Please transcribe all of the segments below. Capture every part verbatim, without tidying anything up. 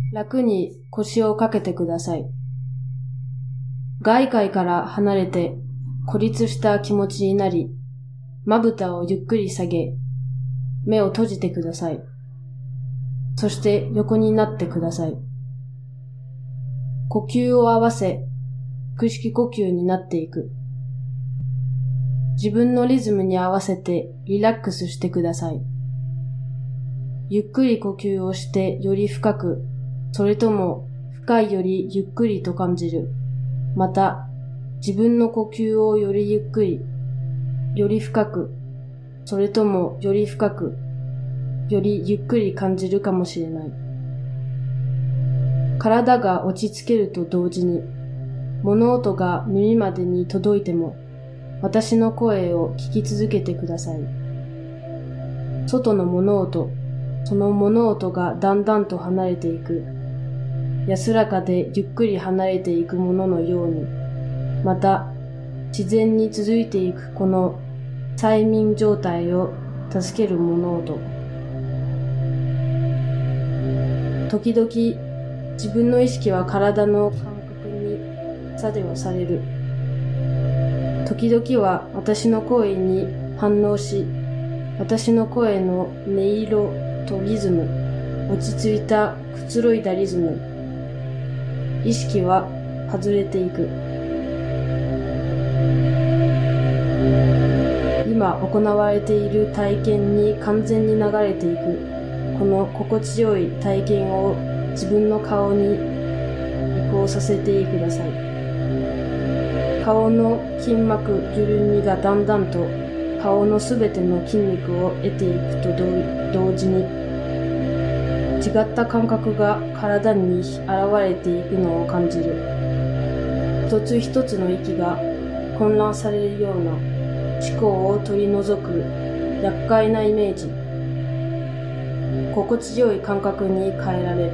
楽に腰をかけてください。外界から離れて孤立した気持ちになり、まぶたをゆっくり下げ、目を閉じてください。そして横になってください。呼吸を合わせ、腹式呼吸になっていく。自分のリズムに合わせてリラックスしてください。ゆっくり呼吸をしてより深く、それとも深いよりゆっくりと感じる。また、自分の呼吸をよりゆっくり、より深く、それともより深く、よりゆっくり感じるかもしれない。体が落ち着けると同時に、物音が耳までに届いても、私の声を聞き続けてください。外の物音、その物音がだんだんと離れていく。安らかでゆっくり離れていくもののように、また自然に続いていくこの催眠状態を助ける物音。時々自分の意識は体の感覚に作用される。時々は私の声に反応し、私の声の音色とリズム、落ち着いたくつろいだリズム、意識は外れていく。今行われている体験に完全に流れていく。この心地よい体験を自分の顔に移行させてください。顔の筋膜緩みがだんだんと顔のすべての筋肉を得ていくと同時に、違った感覚が体に現れていくのを感じる。一つ一つの息が混乱されるような思考を取り除く厄介なイメージ。心地よい感覚に変えられ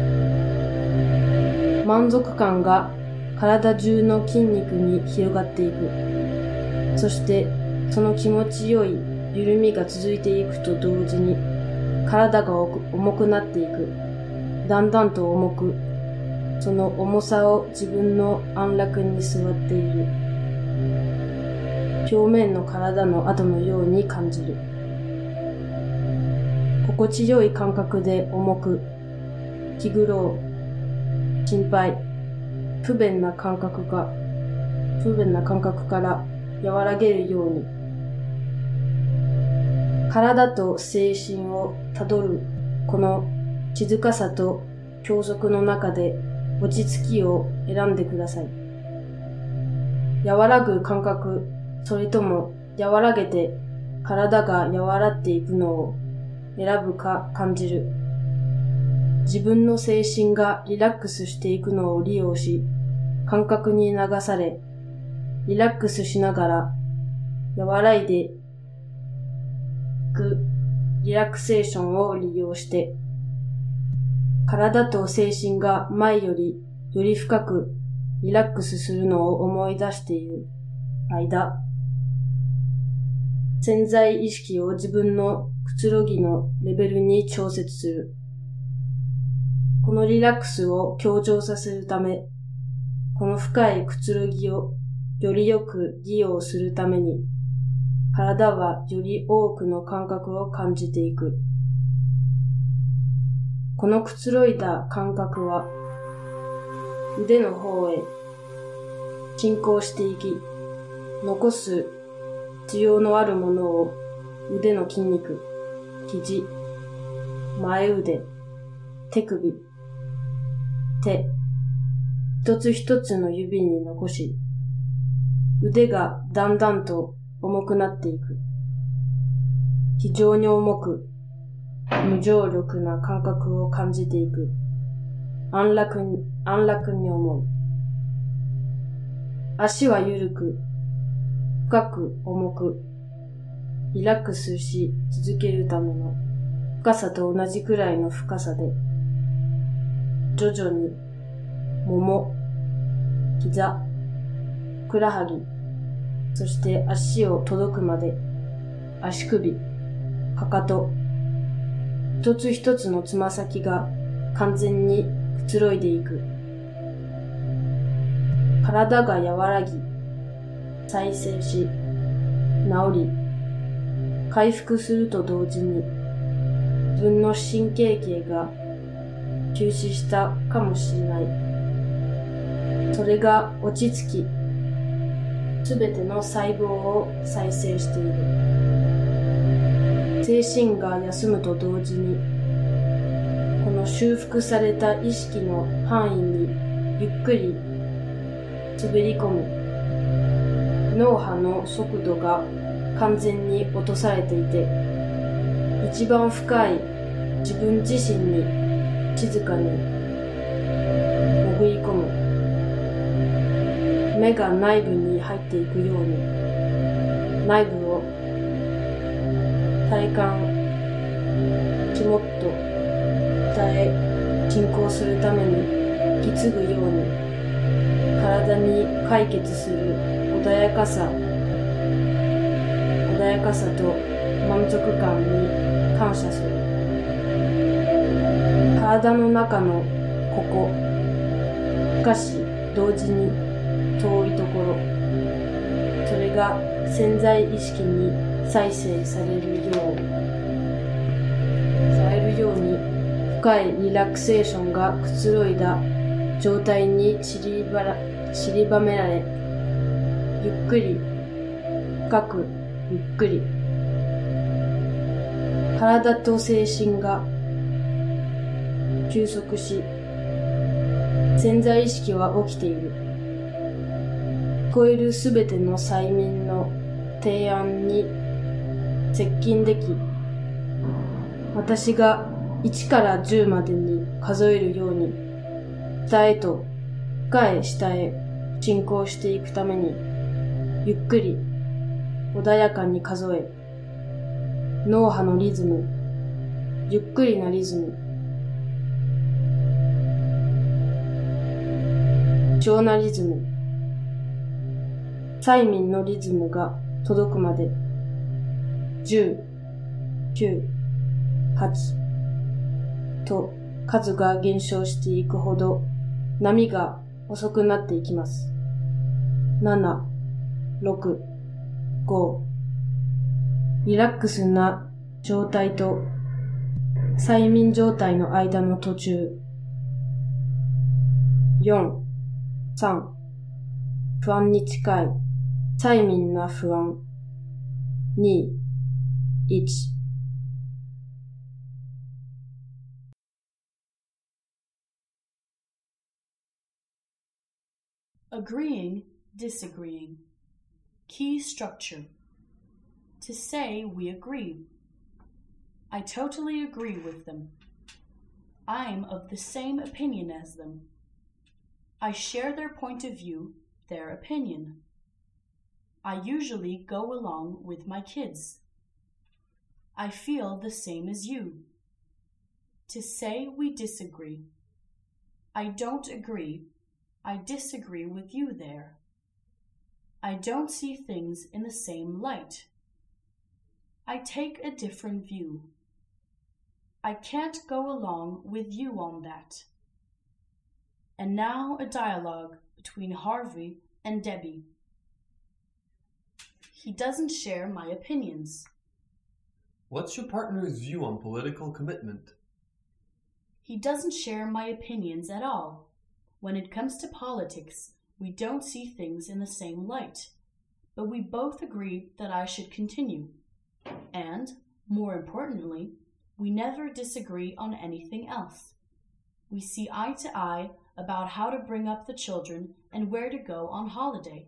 る。満足感が体中の筋肉に広がっていく。そしてその気持ちよい緩みが続いていくと同時に、体が重くなっていく。だんだんと重く、その重さを自分の安楽に座っている。表面の体の跡のように感じる。心地よい感覚で重く、気苦労、心配、不便な感覚が、不便な感覚から和らげるように、体と精神をたどるこの静かさと教則の中で落ち着きを選んでください。和らぐ感覚、それとも和らげて体が和らっていくのを選ぶか感じる。自分の精神がリラックスしていくのを利用し、感覚に流され、リラックスしながら和らいでいくリラクセーションを利用して、体と精神が前よりより深くリラックスするのを思い出している間、潜在意識を自分のくつろぎのレベルに調節する。このリラックスを強調させるため、この深いくつろぎをよりよく利用するために、体はより多くの感覚を感じていく。このくつろいだ感覚は、腕の方へ進行していき、残す必要のあるものを腕の筋肉、肘、前腕、手首、手、一つ一つの指に残し、腕がだんだんと重くなっていく。非常に重く、無重力な感覚を感じていく。安楽に、安楽に思う。足は緩く、深く重く、リラックスし続けるための深さと同じくらいの深さで、徐々に、もも、膝、ふくらはぎ、そして足を届くまで、足首、かかと、一つ一つのつま先が完全にくつろいでいく。体が和らぎ、再生し、治り、回復すると同時に、自分の神経系が休止したかもしれない。それが落ち着き、すべての細胞を再生している。精神が休むと同時に、この修復された意識の範囲にゆっくり滑り込む。脳波の速度が完全に落とされていて、一番深い自分自身に静かに潜り込む。目が内部に入っていくように、内部を体感、肝っと鍛え、進行するために引き継ぐように、体に解決する穏やかさ、穏やかさと満足感に感謝する。体の中のここ、しかし同時に遠いところ、それが潜在意識に再生されるよう、されるように深いリラクセーションがくつろいだ状態に散りばら、散りばめられ、ゆっくり、深く、ゆっくり、体と精神が休息し、潜在意識は起きている。聞こえるすべての催眠の提案に接近でき、私がいちからじゅうまでに数えるように、下へと深い下へ進行していくために、ゆっくり穏やかに数え、脳波のリズム、ゆっくりなリズム、異常なリズム、催眠のリズムが届くまで、じゅう、きゅう、はちと数が減少していくほど波が遅くなっていきます。なな、ろく、ご、リラックスな状態と催眠状態の間の途中、よん、さん、不安に近い催眠な不安、に、いち。 Agreeing, disagreeing. Key structure. To say we agree. I totally agree with them. I'm of the same opinion as them. I share their point of view, their opinion. I usually go along with my kids. I feel the same as you. To say we disagree. I don't agree. I disagree with you there. I don't see things in the same light. I take a different view. I can't go along with you on that. And now a dialogue between Harvey and Debbie. He doesn't share my opinions. What's your partner's view on political commitment? He doesn't share my opinions at all. When it comes to politics, we don't see things in the same light, but we both agree that I should continue. And, more importantly, we never disagree on anything else. We see eye to eye about how to bring up the children and where to go on holiday.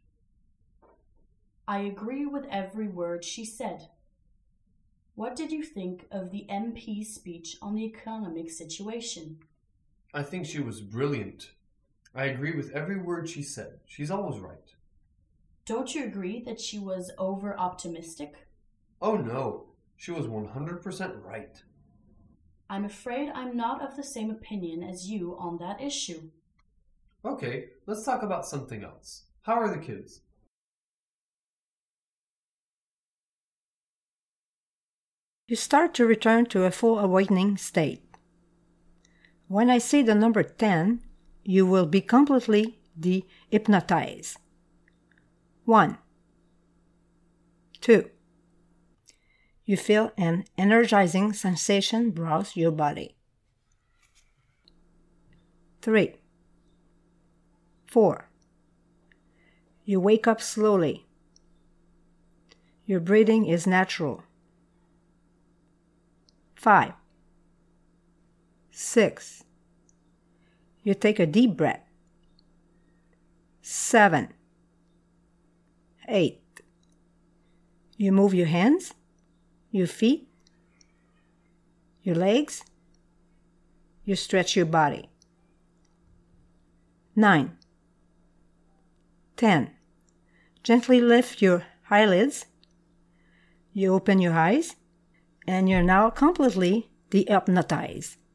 I agree with every word she said. What did you think of the M P's speech on the economic situation? I think she was brilliant. I agree with every word she said. She's always right. Don't you agree that she was over-optimistic? Oh no, she was one hundred percent right. I'm afraid I'm not of the same opinion as you on that issue. Okay, let's talk about something else. How are the kids? You start to return to a full awakening state. When I say the number ten, you will be completely de-hypnotized. One. Two. You feel an energizing sensation browse your body. Three. Four. You wake up slowly. Your breathing is natural. Five. Six. You take a deep breath. Seven. Eight. You move your hands, your feet, your legs. You stretch your body. Nine. Ten. Gently lift your eyelids. You open your eyes, and you're now completely de-hypnotized.